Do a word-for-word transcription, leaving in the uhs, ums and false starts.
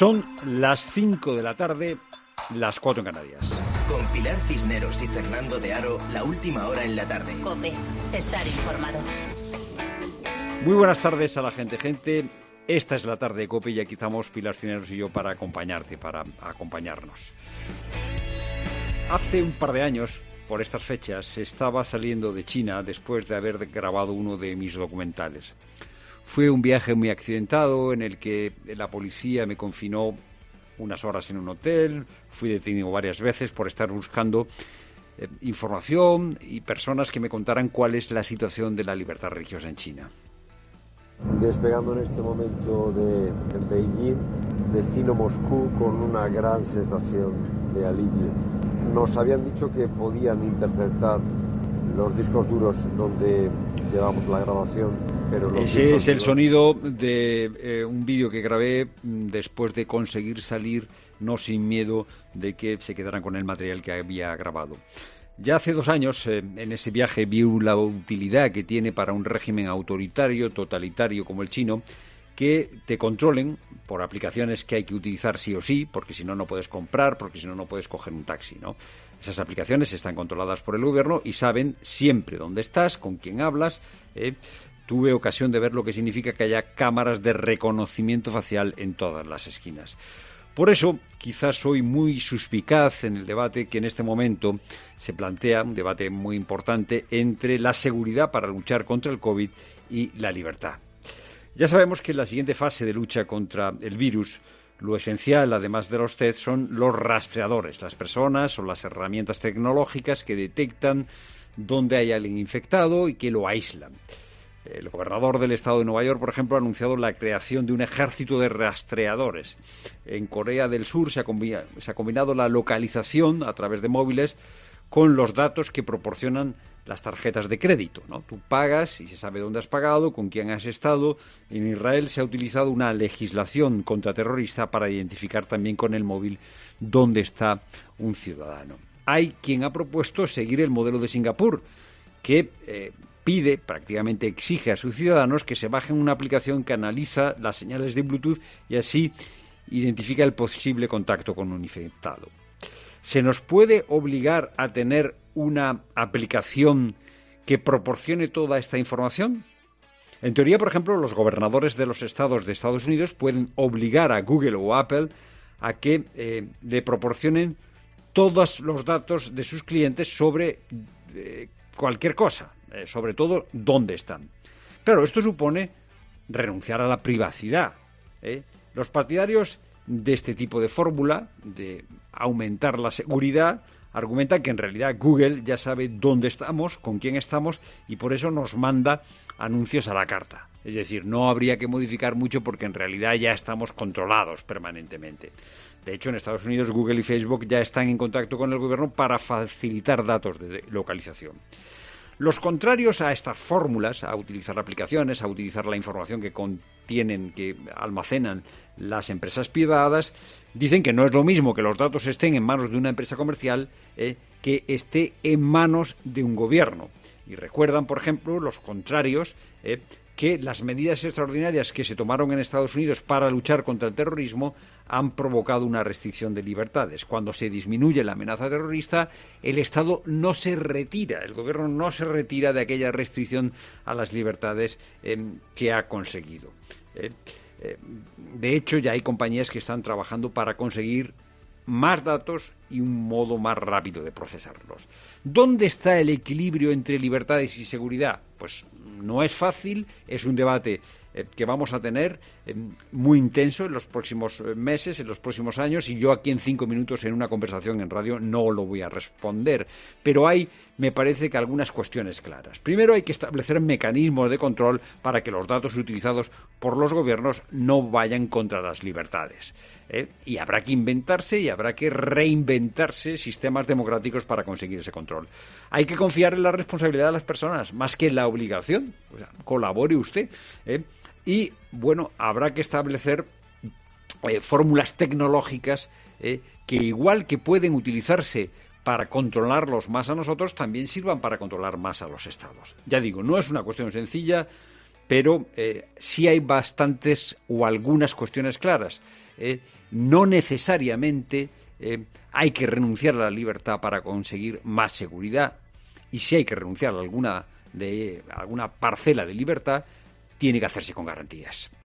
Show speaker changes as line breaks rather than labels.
Son las cinco de la tarde, las cuatro en Canarias.
Con Pilar Cisneros y Fernando de Aro, la última hora en la tarde.
COPE, estar informado.
Muy buenas tardes a la gente, gente. Esta es la tarde de COPE y aquí estamos Pilar Cisneros y yo para acompañarte, para acompañarnos. Hace un par de años, por estas fechas, estaba saliendo de China después de haber grabado uno de mis documentales. Fue un viaje muy accidentado en el que la policía me confinó unas horas en un hotel. Fui detenido varias veces por estar buscando eh, información y personas que me contaran cuál es la situación de la libertad religiosa en China.
Despegando en este momento de Beijing, destino Moscú con una gran sensación de alivio. Nos habían dicho que podían interceptar los discos duros donde llevamos la grabación, pero los
Ese es el
duros...
sonido de eh, un vídeo que grabé después de conseguir salir, no sin miedo de que se quedaran con el material que había grabado. Ya hace dos años, eh, en ese viaje, vi la utilidad que tiene para un régimen autoritario, totalitario como el chino, que te controlen por aplicaciones que hay que utilizar sí o sí, porque si no, no puedes comprar, porque si no, no puedes coger un taxi, ¿no? Esas aplicaciones están controladas por el gobierno y saben siempre dónde estás, con quién hablas. Eh. Tuve ocasión de ver lo que significa que haya cámaras de reconocimiento facial en todas las esquinas. Por eso, quizás soy muy suspicaz en el debate que en este momento se plantea, un debate muy importante, entre la seguridad para luchar contra el COVID y la libertad. Ya sabemos que en la siguiente fase de lucha contra el virus, lo esencial, además de los test, son los rastreadores, las personas o las herramientas tecnológicas que detectan dónde hay alguien infectado y que lo aíslan. El gobernador del estado de Nueva York, por ejemplo, ha anunciado la creación de un ejército de rastreadores. En Corea del Sur se ha combinado, se ha combinado la localización a través de móviles con los datos que proporcionan las tarjetas de crédito, ¿no? Tú pagas y se sabe dónde has pagado, con quién has estado. En Israel se ha utilizado una legislación contraterrorista para identificar también con el móvil dónde está un ciudadano. Hay quien ha propuesto seguir el modelo de Singapur, que eh, pide, prácticamente exige a sus ciudadanos que se bajen una aplicación que analiza las señales de Bluetooth y así identifica el posible contacto con un infectado. ¿Se nos puede obligar a tener una aplicación que proporcione toda esta información? En teoría, por ejemplo, los gobernadores de los estados de Estados Unidos pueden obligar a Google o Apple a que eh, le proporcionen todos los datos de sus clientes sobre eh, cualquier cosa, eh, sobre todo dónde están. Claro, esto supone renunciar a la privacidad, ¿eh? Los partidarios de este tipo de fórmula, de aumentar la seguridad, argumentan que en realidad Google ya sabe dónde estamos, con quién estamos, y por eso nos manda anuncios a la carta. Es decir, no habría que modificar mucho porque en realidad ya estamos controlados permanentemente. De hecho, en Estados Unidos, Google y Facebook ya están en contacto con el gobierno para facilitar datos de localización. Los contrarios a estas fórmulas, a utilizar aplicaciones, a utilizar la información que contienen, que almacenan las empresas privadas, dicen que no es lo mismo que los datos estén en manos de una empresa comercial eh, que esté en manos de un gobierno. Y recuerdan, por ejemplo, los contrarios, eh, que las medidas extraordinarias que se tomaron en Estados Unidos para luchar contra el terrorismo han provocado una restricción de libertades. Cuando se disminuye la amenaza terrorista, el Estado no se retira, el gobierno no se retira de aquella restricción a las libertades eh, que ha conseguido. Eh, eh, de hecho, ya hay compañías que están trabajando para conseguir más datos y un modo más rápido de procesarlos. ¿Dónde está el equilibrio entre libertades y seguridad? Pues no es fácil, es un debate eh, que vamos a tener eh, muy intenso en los próximos meses, en los próximos años, y yo aquí en cinco minutos en una conversación en radio no lo voy a responder. Pero hay, me parece que algunas cuestiones claras. Primero, hay que establecer mecanismos de control para que los datos utilizados por los gobiernos no vayan contra las libertades. ¿eh? Y habrá que inventarse y habrá que reinventarse sistemas democráticos para conseguir ese control. Hay que confiar en la responsabilidad de las personas, más que en la obligación. O sea, colabore usted. ¿eh? Y, bueno, habrá que establecer eh, fórmulas tecnológicas eh, que, igual que pueden utilizarse para controlarlos más a nosotros, también sirvan para controlar más a los estados. Ya digo, no es una cuestión sencilla, pero eh, sí hay bastantes o algunas cuestiones claras. Eh, no necesariamente eh, hay que renunciar a la libertad para conseguir más seguridad, y si hay que renunciar a alguna, de, a alguna parcela de libertad, tiene que hacerse con garantías.